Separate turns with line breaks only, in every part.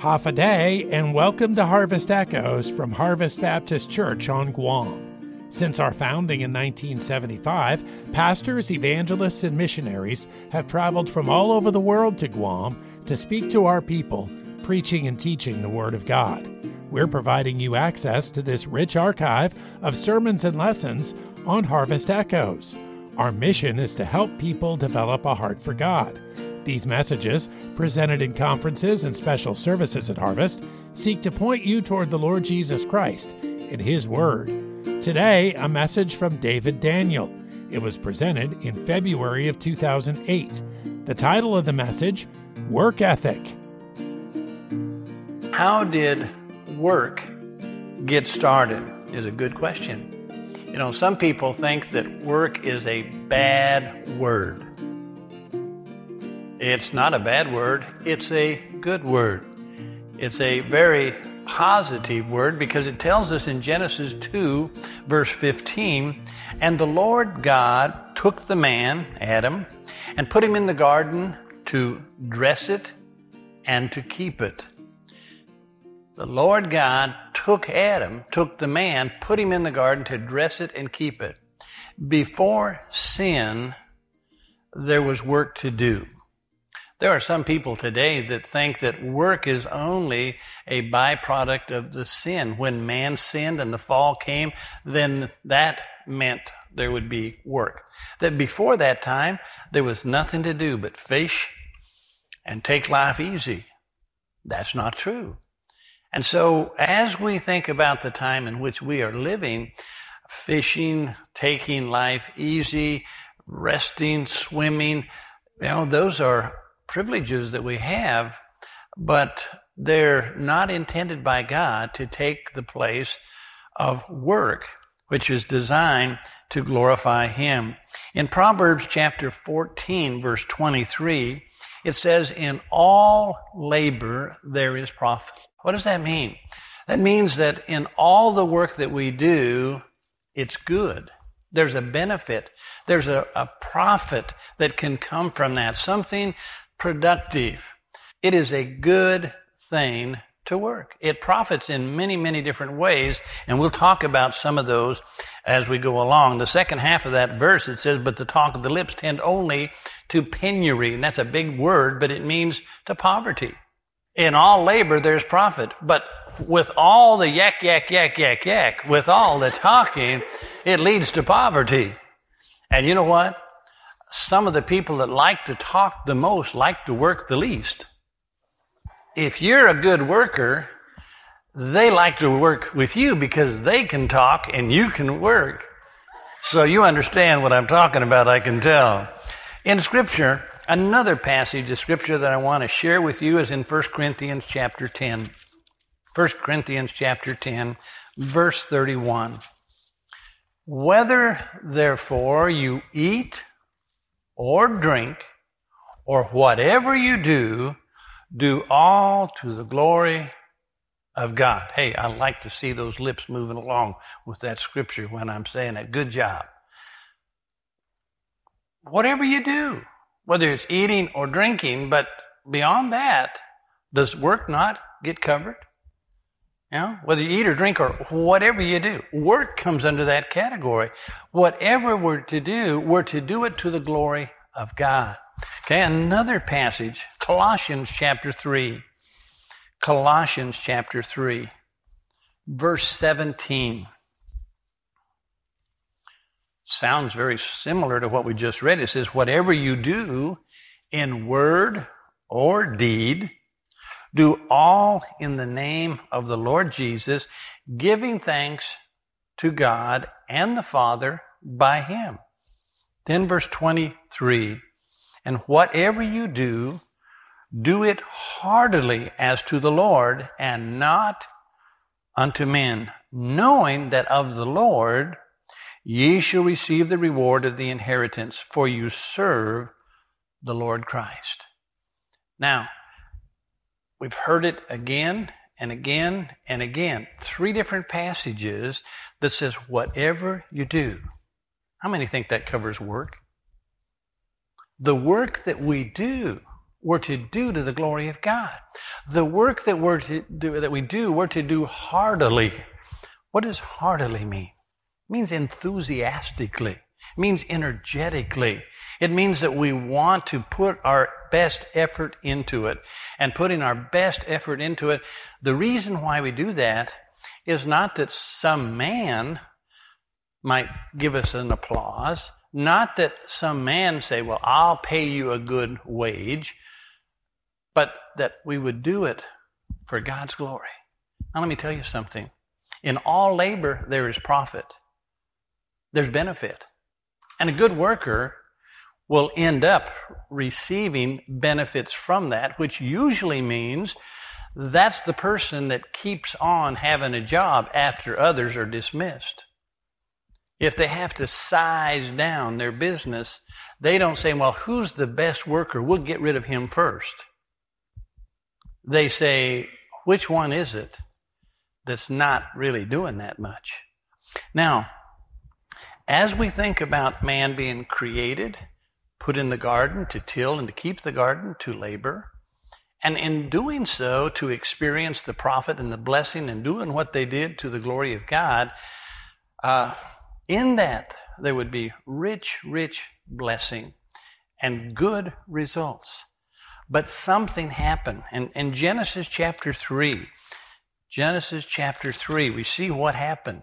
Hafa Adai, and welcome to Harvest Echoes from Harvest Baptist Church on Guam. Since our founding in 1975, pastors, evangelists, and missionaries have traveled from all over the world to Guam to speak to our people, preaching and teaching the Word of God. We're providing you access to this rich archive of sermons and lessons on Harvest Echoes. Our mission is to help people develop a heart for God. These messages, presented in conferences and special services at Harvest, seek to point you toward the Lord Jesus Christ and His Word. Today, a message from David Daniel. It was presented in February of 2008. The title of the message, Work Ethic.
How did work get started is a good question. You know, some people think that work is a bad word. It's not a bad word, it's a good word. It's a very positive word because it tells us in Genesis 2, verse 15, and the Lord God took the man, Adam, and put him in the garden to dress it and to keep it. The Lord God took Adam, took the man, put him in the garden to dress it and keep it. Before sin, there was work to do. There are some people today that think that work is only a byproduct of the sin. When man sinned and the fall came, then that meant there would be work. That before that time, there was nothing to do but fish and take life easy. That's not true. And so as we think about the time in which we are living, fishing, taking life easy, resting, swimming, those are privileges that we have, but they're not intended by God to take the place of work, which is designed to glorify Him. In Proverbs chapter 14, verse 23, it says, in all labor there is profit. What does that mean? That means that in all the work that we do, it's good. There's a benefit. There's a profit that can come from that, something productive. It is a good thing to work. It profits in many, many different ways, and we'll talk about some of those as we go along. The second half of that verse, it says, but the talk of the lips tend only to penury. And that's a big word, but it means to poverty. In all labor, there's profit. But with all the yak, with all the talking, it leads to poverty. And you know what? Some of the people that like to talk the most like to work the least. If you're a good worker, they like to work with you because they can talk and you can work. So you understand what I'm talking about, I can tell. In Scripture, another passage of Scripture that I want to share with you is in 1 Corinthians chapter 10. 1 Corinthians chapter 10, verse 31. Whether, therefore, you eat or drink, or whatever you do, do all to the glory of God. Hey, I like to see those lips moving along with that scripture when I'm saying it. Good job. Whatever you do, whether it's eating or drinking, but beyond that, does work not get covered? Whether you eat or drink or whatever you do, work comes under that category. Whatever we're to do it to the glory of God. Okay, another passage, Colossians chapter 3. Colossians chapter 3, verse 17. Sounds very similar to what we just read. It says, whatever you do in word or deed, do all in the name of the Lord Jesus, giving thanks to God and the Father by Him. Then verse 23, and whatever you do, do it heartily as to the Lord and not unto men, knowing that of the Lord ye shall receive the reward of the inheritance, for you serve the Lord Christ. Now, we've heard it again and again and again. 3 different passages that says, whatever you do. How many think that covers work? The work that we do we're to do to the glory of God. The work that we're to do heartily. What does heartily mean? It means enthusiastically. It means energetically. It means that we want to put our best effort into it. And putting our best effort into it, the reason why we do that is not that some man might give us an applause, not that some man say, well, I'll pay you a good wage, but that we would do it for God's glory. Now let me tell you something. In all labor, there is profit. There's benefit. And a good worker will end up receiving benefits from that, which usually means that's the person that keeps on having a job after others are dismissed. If they have to size down their business, they don't say, well, who's the best worker? We'll get rid of him first. They say, which one is it that's not really doing that much? Now, as we think about man being created, put in the garden to till and to keep the garden, to labor, and in doing so, to experience the profit and the blessing and doing what they did to the glory of God, in that there would be rich, rich blessing and good results. But something happened. And in Genesis chapter 3, we see what happened.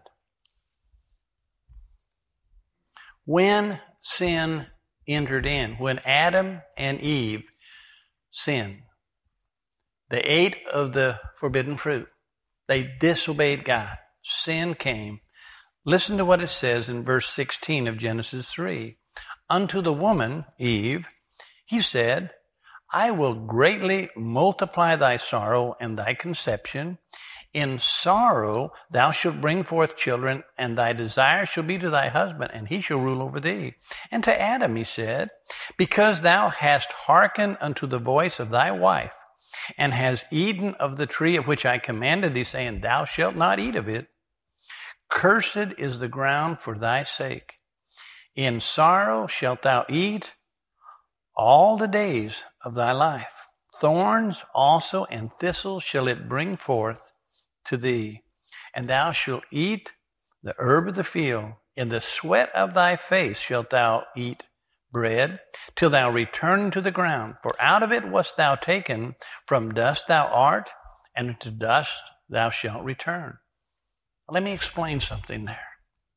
When sin entered in, when Adam and Eve sinned, they ate of the forbidden fruit. They disobeyed God. Sin came. Listen to what it says in verse 16 of Genesis 3. Unto the woman, Eve, he said, I will greatly multiply thy sorrow and thy conception. In sorrow thou shalt bring forth children, and thy desire shall be to thy husband, and he shall rule over thee. And to Adam he said, because thou hast hearkened unto the voice of thy wife, and hast eaten of the tree of which I commanded thee, saying, thou shalt not eat of it, cursed is the ground for thy sake. In sorrow shalt thou eat all the days of thy life. Thorns also and thistles shall it bring forth to thee, and thou shalt eat the herb of the field. In the sweat of thy face shalt thou eat bread, till thou return to the ground. For out of it wast thou taken, from dust thou art, and to dust thou shalt return. Let me explain something there.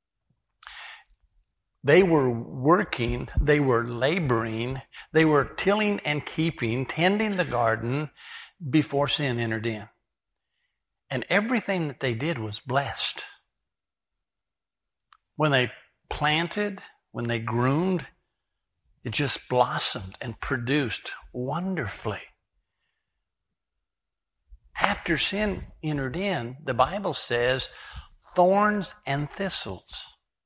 They were working, they were laboring, they were tilling and keeping, tending the garden before sin entered in. And everything that they did was blessed. When they planted, when they groomed, it just blossomed and produced wonderfully. After sin entered in, the Bible says, thorns and thistles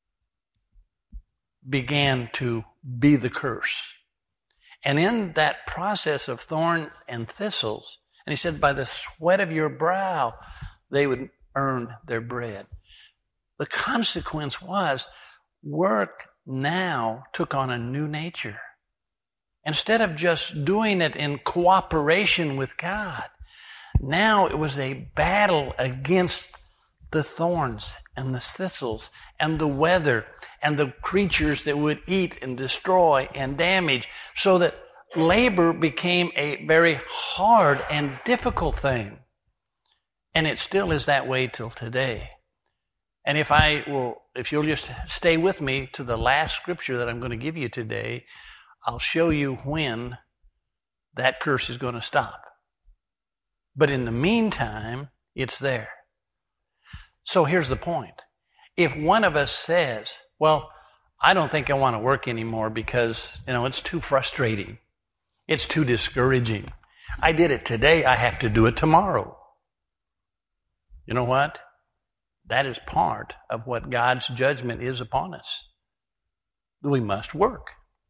began to be the curse. And in that process of thorns and thistles, and he said, by the sweat of your brow, they would earn their bread. The consequence was work now took on a new nature. Instead of just doing it in cooperation with God, now it was a battle against the thorns and the thistles and the weather and the creatures that would eat and destroy and damage, so that labor became a very hard and difficult thing. And it still is that way till today. And if you'll just stay with me to the last scripture that I'm going to give you today, I'll show you when that curse is going to stop. But in the meantime, it's there. So here's the point. If one of us says, well, I don't think I want to work anymore because, it's too frustrating. It's too discouraging. I did it today, I have to do it tomorrow. You know what? That is part of what God's judgment is upon us. We must work.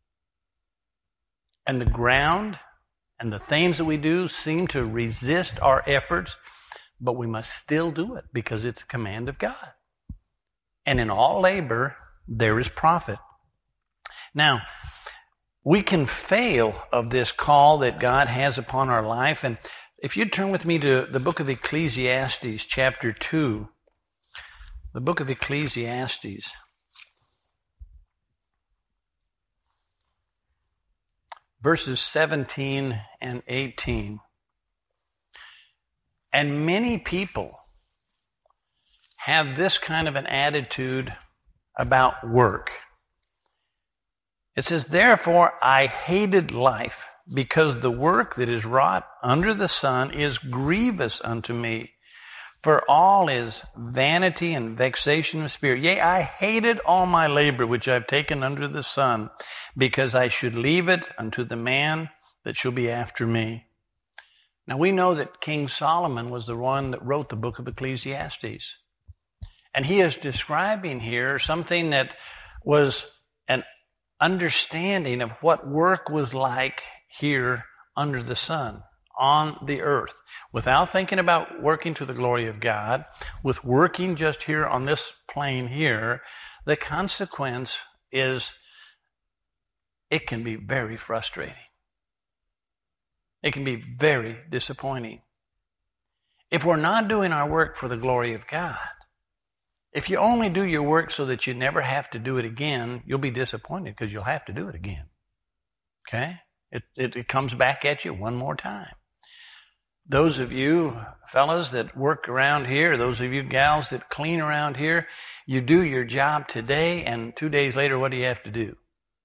And the ground and the things that we do seem to resist our efforts, but we must still do it because it's a command of God. And in all labor, there is profit. Now, we can fail of this call that God has upon our life. And if you'd turn with me to the book of Ecclesiastes, chapter 2, the book of Ecclesiastes. Verses 17 and 18. And many people have this kind of an attitude about work. It says, therefore I hated life, because the work that is wrought under the sun is grievous unto me. For all is vanity and vexation of spirit. Yea, I hated all my labor which I have taken under the sun, because I should leave it unto the man that shall be after me. Now we know that King Solomon was the one that wrote the book of Ecclesiastes. And he is describing here something that was an understanding of what work was like here under the sun, on the earth, without thinking about working to the glory of God, with working just here on this plane here. The consequence is it can be very frustrating. It can be very disappointing. If we're not doing our work for the glory of God, if you only do your work so that you never have to do it again, you'll be disappointed because you'll have to do it again. Okay? It comes back at you one more time. Those of you fellas that work around here, those of you gals that clean around here, you do your job today, and 2 days later, what do you have to do?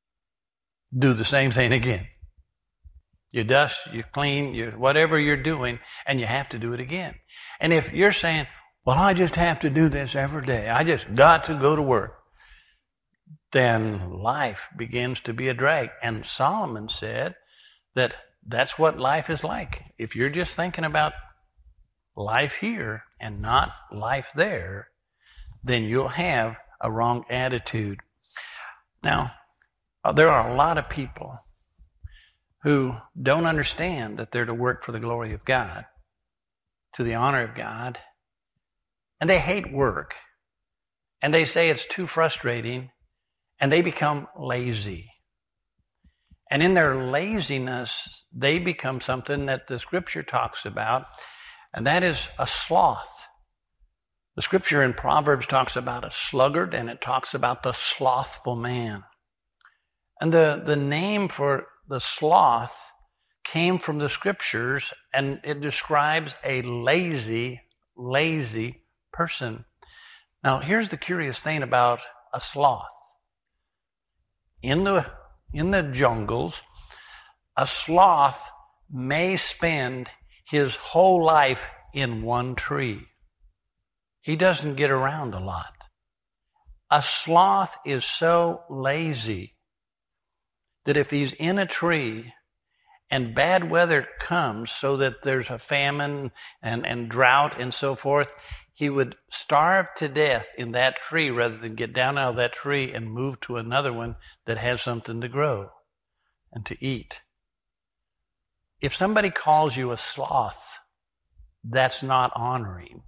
Do the same thing again. You dust, you clean, whatever you're doing, and you have to do it again. And if you're saying, well, I just have to do this every day, I just got to go to work, then life begins to be a drag. And Solomon said that that's what life is like. If you're just thinking about life here and not life there, then you'll have a wrong attitude. Now, there are a lot of people who don't understand that they're to work for the glory of God, to the honor of God, and they hate work, and they say it's too frustrating, and they become lazy. And in their laziness, they become something that the Scripture talks about, and that is a sloth. The Scripture in Proverbs talks about a sluggard, and it talks about the slothful man. And the name for the sloth came from the Scriptures, and it describes a lazy person. Now, here's the curious thing about a sloth. In the jungles, a sloth may spend his whole life in one tree. He doesn't get around a lot. A sloth is so lazy that if he's in a tree and bad weather comes so that there's a famine and drought and so forth, he would starve to death in that tree rather than get down out of that tree and move to another one that has something to grow and to eat. If somebody calls you a sloth, that's not honoring.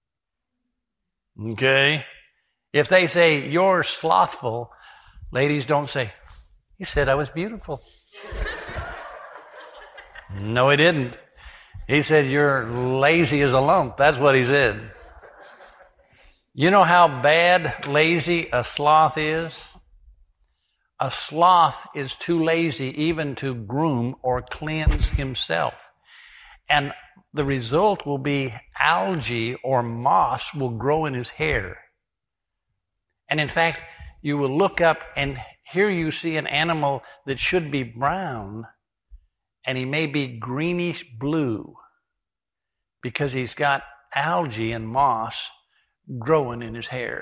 Okay? If they say, you're slothful, ladies, don't say, he said I was beautiful. No, he didn't. He said, you're lazy as a lump. That's what he said. You know how bad lazy a sloth is? A sloth is too lazy even to groom or cleanse himself. And the result will be algae or moss will grow in his hair. And in fact, you will look up and here you see an animal that should be brown, and he may be greenish blue because he's got algae and moss growing in his hair.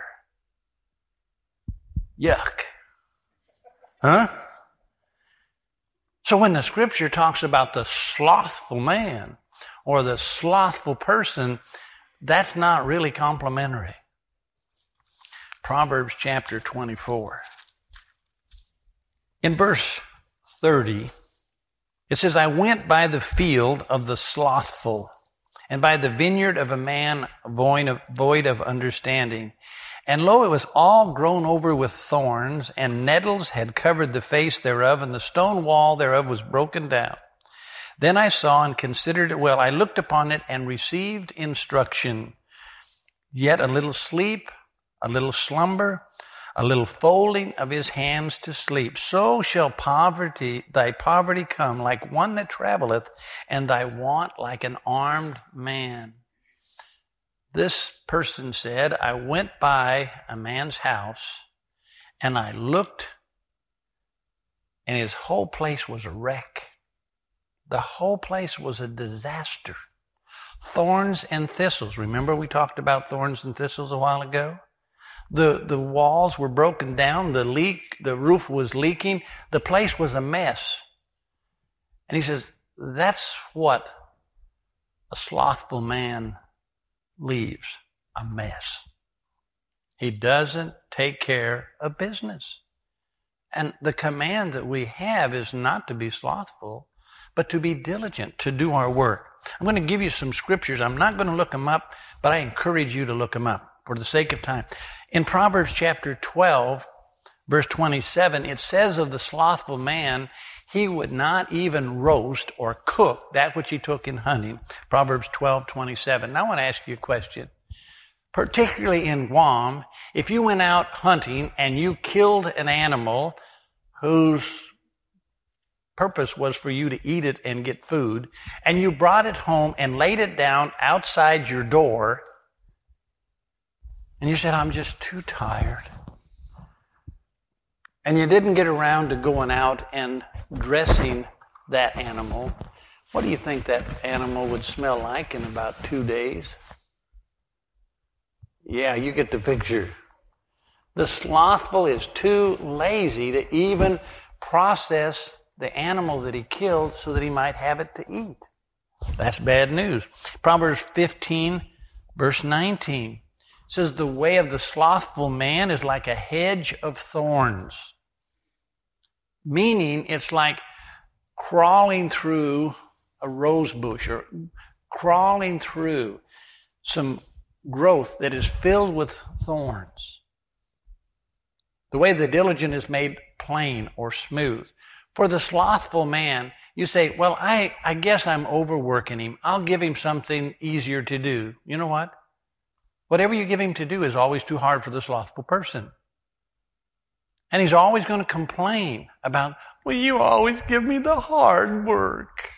Yuck. Huh? So when the Scripture talks about the slothful man or the slothful person, that's not really complimentary. Proverbs chapter 24. In verse 30, it says, I went by the field of the slothful, and by the vineyard of a man void of understanding. And lo, it was all grown over with thorns, and nettles had covered the face thereof, and the stone wall thereof was broken down. Then I saw and considered it well. I looked upon it and received instruction. Yet a little sleep, a little slumber, a little folding of his hands to sleep. So shall thy poverty come like one that traveleth, and thy want like an armed man. This person said, I went by a man's house, and I looked, and his whole place was a wreck. The whole place was a disaster. Thorns and thistles. Remember we talked about thorns and thistles a while ago? The walls were broken down. The roof was leaking. The place was a mess. And he says, that's what a slothful man leaves, a mess. He doesn't take care of business. And the command that we have is not to be slothful, but to be diligent, to do our work. I'm going to give you some scriptures. I'm not going to look them up, but I encourage you to look them up for the sake of time. In Proverbs chapter 12, verse 27, it says of the slothful man, he would not even roast or cook that which he took in hunting. Proverbs 12:27. Now I want to ask you a question. Particularly in Guam, if you went out hunting and you killed an animal whose purpose was for you to eat it and get food, and you brought it home and laid it down outside your door, and you said, I'm just too tired, and you didn't get around to going out and dressing that animal, what do you think that animal would smell like in about 2 days? Yeah, you get the picture. The slothful is too lazy to even process the animal that he killed so that he might have it to eat. That's bad news. Proverbs 15, verse 19 says, the way of the slothful man is like a hedge of thorns. Meaning it's like crawling through a rose bush or crawling through some growth that is filled with thorns. The way the diligent is made plain or smooth. For the slothful man, you say, well, I guess I'm overworking him. I'll give him something easier to do. You know what? Whatever you give him to do is always too hard for the slothful person. And he's always going to complain about, well, you always give me the hard work.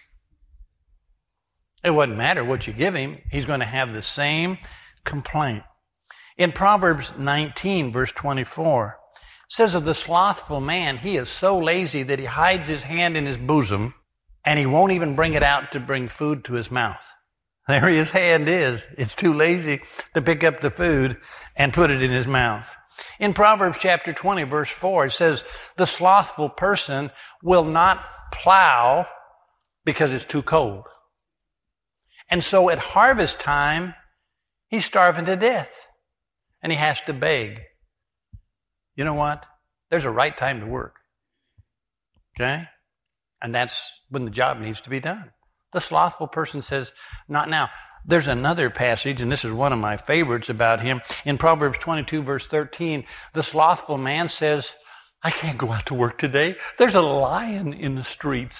It wouldn't matter what you give him. He's going to have the same complaint. In Proverbs 19, verse 24, it says of the slothful man, he is so lazy that he hides his hand in his bosom, and he won't even bring it out to bring food to his mouth. There his hand is. It's too lazy to pick up the food and put it in his mouth. In Proverbs chapter 20, verse 4, it says, the slothful person will not plow because it's too cold. And so at harvest time, he's starving to death, and he has to beg. You know what? There's a right time to work. Okay? And that's when the job needs to be done. The slothful person says, not now. There's another passage, and this is one of my favorites about him. In Proverbs 22, verse 13, the slothful man says, I can't go out to work today. There's a lion in the streets.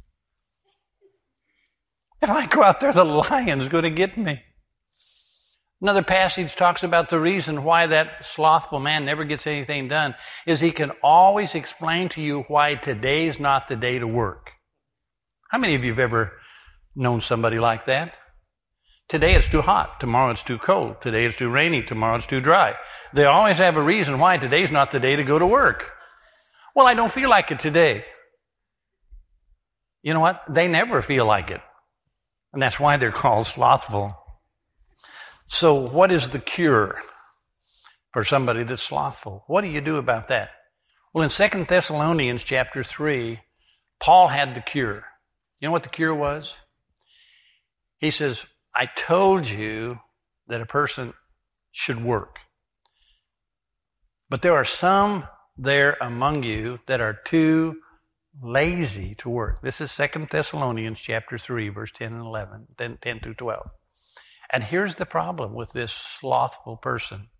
If I go out there, the lion's going to get me. Another passage talks about the reason why that slothful man never gets anything done is he can always explain to you why today's not the day to work. How many of you have ever known somebody like that? Today it's too hot, tomorrow it's too cold, today it's too rainy, tomorrow it's too dry. They always have a reason why today's not the day to go to work. Well, I don't feel like it today. You know what? They never feel like it. And that's why they're called slothful. So what is the cure for somebody that's slothful? What do you do about that? Well, in 2 Thessalonians chapter 3, Paul had the cure. You know what the cure was? He says, I told you that a person should work. But there are some there among you that are too lazy to work. This is 2 Thessalonians chapter 3, verse 10 and 11, 10 through 12. And here's the problem with this slothful person.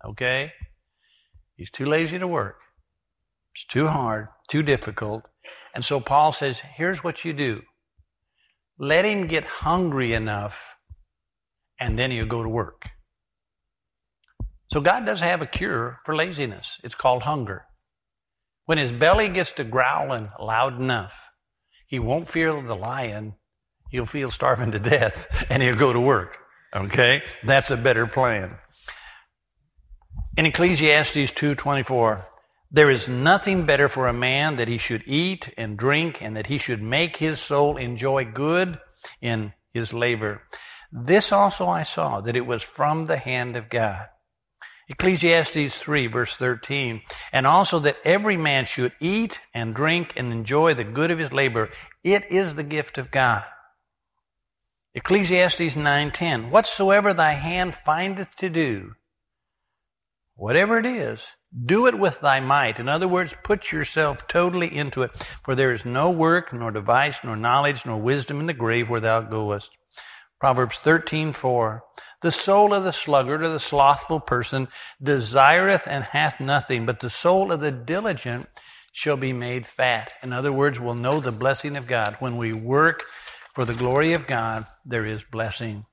okay? He's too lazy to work. It's too hard, too difficult. And so Paul says, here's what you do. Let him get hungry enough, and then he'll go to work. So God does have a cure for laziness. It's called hunger. When his belly gets to growling loud enough, he won't feel the lion. He'll feel starving to death, and he'll go to work. Okay? That's a better plan. In Ecclesiastes 2:24, there is nothing better for a man that he should eat and drink, and that he should make his soul enjoy good in his labor. This also I saw, that it was from the hand of God. Ecclesiastes 3, verse 13, and also that every man should eat and drink and enjoy the good of his labor. It is the gift of God. Ecclesiastes 9:10, whatsoever thy hand findeth to do, whatever it is, do it with thy might. In other words, put yourself totally into it. For there is no work, nor device, nor knowledge, nor wisdom in the grave where thou goest. Proverbs 13:4, the soul of the sluggard or the slothful person desireth and hath nothing, but the soul of the diligent shall be made fat. In other words, we'll know the blessing of God. When we work for the glory of God, there is blessing.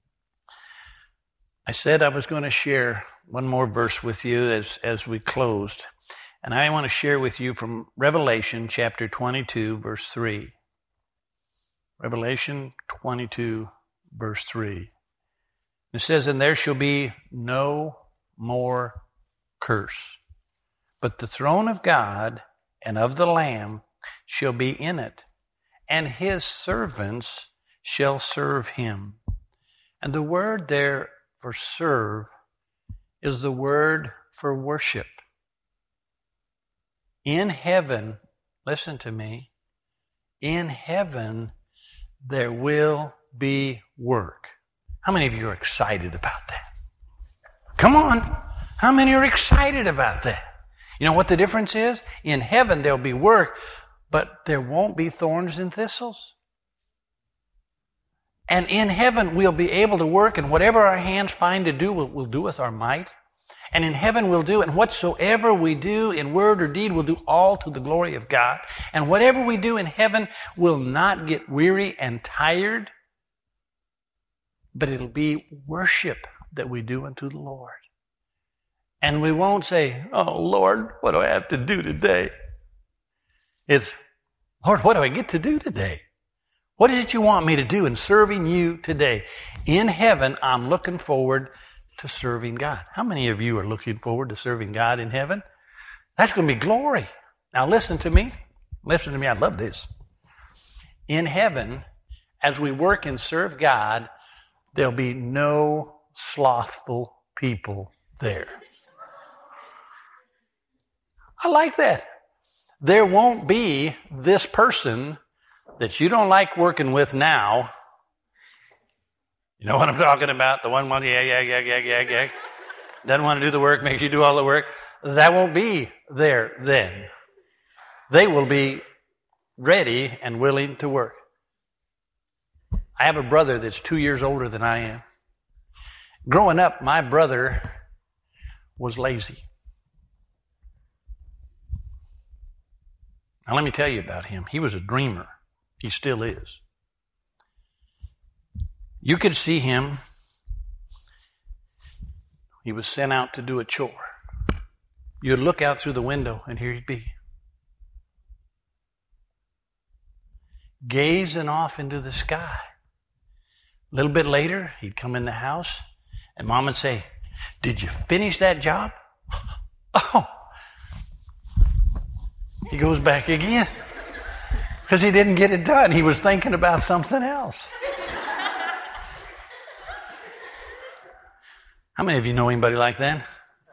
I said I was going to share one more verse with you as we closed. And I want to share with you from Revelation chapter 22, verse 3. Revelation 22, verse 3. It says, and there shall be no more curse, but the throne of God and of the Lamb shall be in it, and his servants shall serve him. And the word there for serve is the word for worship. In heaven, listen to me, in heaven there will be work. How many of you are excited about that? Come on. How many are excited about that? You know what the difference is? In heaven there'll be work, but there won't be thorns and thistles. And in heaven we'll be able to work, and whatever our hands find to do, we'll do with our might. And in heaven we'll do, and whatsoever we do in word or deed, we'll do all to the glory of God. And whatever we do in heaven will not get weary and tired, but it'll be worship that we do unto the Lord. And we won't say, oh, Lord, what do I have to do today? It's, Lord, what do I get to do today? What is it you want me to do in serving you today? In heaven, I'm looking forward to serving God. How many of you are looking forward to serving God in heaven? That's going to be glory. Now listen to me. Listen to me. I love this. In heaven, as we work and serve God, there'll be no slothful people there. I like that. There won't be this person that you don't like working with now. You know what I'm talking about? The one, yeah. Doesn't want to do the work, makes you do all the work. That won't be there then. They will be ready and willing to work. I have a brother that's 2 years older than I am. Growing up, my brother was lazy. Now let me tell you about him. He was a dreamer. He still is. You could see him. He was sent out to do a chore. You'd look out through the window and here he'd be, gazing off into the sky. A little bit later, he'd come in the house and Mom would say, did you finish that job? Oh. He goes back again because he didn't get it done. He was thinking about something else. How many of you know anybody like that?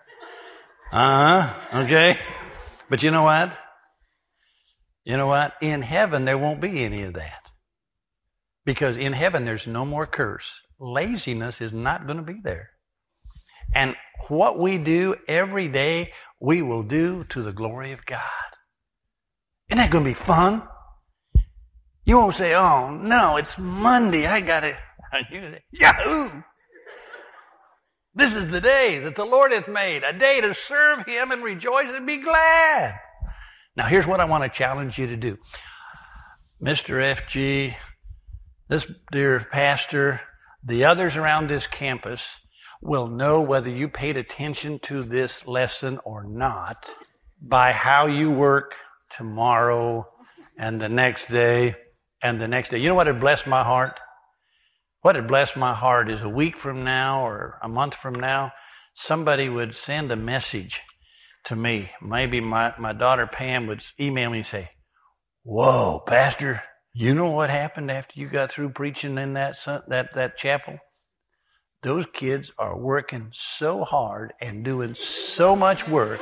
Okay. But you know what? You know what? In heaven, there won't be any of that. Because in heaven, there's no more curse. Laziness is not going to be there. And what we do every day, we will do to the glory of God. Isn't that going to be fun? You won't say, oh, no, it's Monday. I got it. Yahoo! This is the day that the Lord hath made, a day to serve him and rejoice and be glad. Now, here's what I want to challenge you to do. Mr. FG, this dear pastor, the others around this campus will know whether you paid attention to this lesson or not by how you work tomorrow and the next day and the next day. You know what would bless my heart? What would bless my heart is a week from now or a month from now, somebody would send a message to me. Maybe my daughter Pam would email me and say, "Whoa, Pastor, you know what happened after you got through preaching in that chapel? Those kids are working so hard and doing so much work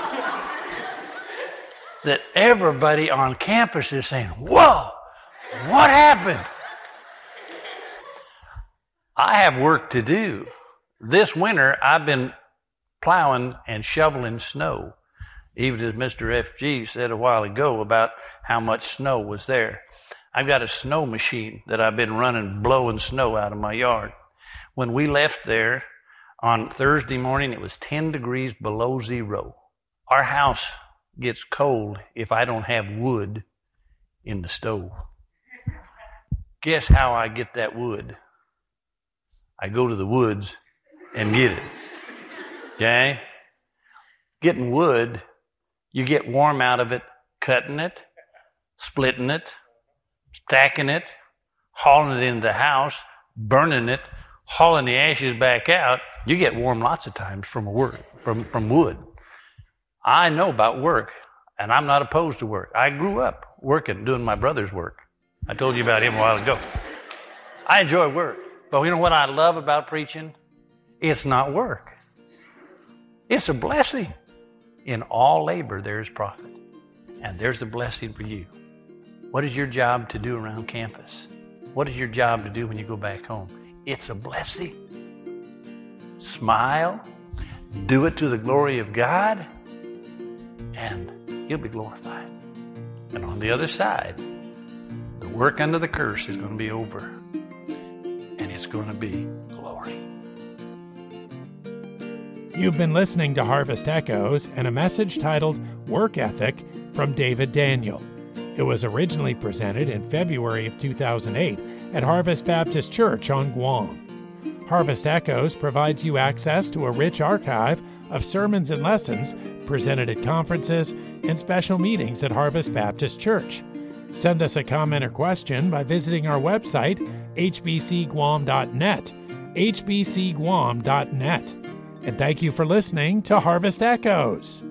that everybody on campus is saying, 'Whoa, what happened?'" I have work to do. This winter, I've been plowing and shoveling snow, even as Mr. FG said a while ago about how much snow was there. I've got a snow machine that I've been running, blowing snow out of my yard. When we left there on Thursday morning, it was 10 degrees below zero. Our house gets cold if I don't have wood in the stove. Guess how I get that wood? I go to the woods and get it. Okay? Getting wood, you get warm out of it, cutting it, splitting it, stacking it, hauling it into the house, burning it, hauling the ashes back out. You get warm lots of times from wood. I know about work, and I'm not opposed to work. I grew up working, doing my brother's work. I told you about him a while ago. I enjoy work. But you know what I love about preaching? It's not work. It's a blessing. In all labor there is profit. And there's a blessing for you. What is your job to do around campus? What is your job to do when you go back home? It's a blessing. Smile. Do it to the glory of God. And He'll be glorified. And on the other side, the work under the curse is going to be over. And it's going to be glory.
You've been listening to Harvest Echoes and a message titled Work Ethic from David Daniel. It was originally presented in February of 2008 at Harvest Baptist Church on Guam. Harvest Echoes provides you access to a rich archive of sermons and lessons presented at conferences and special meetings at Harvest Baptist Church. Send us a comment or question by visiting our website, hbcguam.net, hbcguam.net. And thank you for listening to Harvest Echoes.